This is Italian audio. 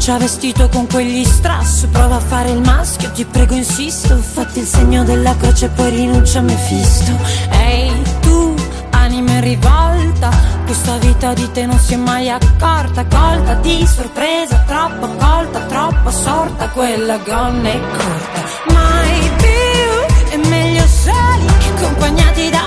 faccia vestito con quegli strass. Prova a fare il maschio, ti prego insisto. Fatti il segno della croce e poi rinuncia a Mefisto. Ehi tu, anima in rivolta, questa vita di te non si è mai accorta. Colta di sorpresa, troppo colta, troppo sorta. Quella gonna è corta. Mai più, è meglio soli che accompagnati da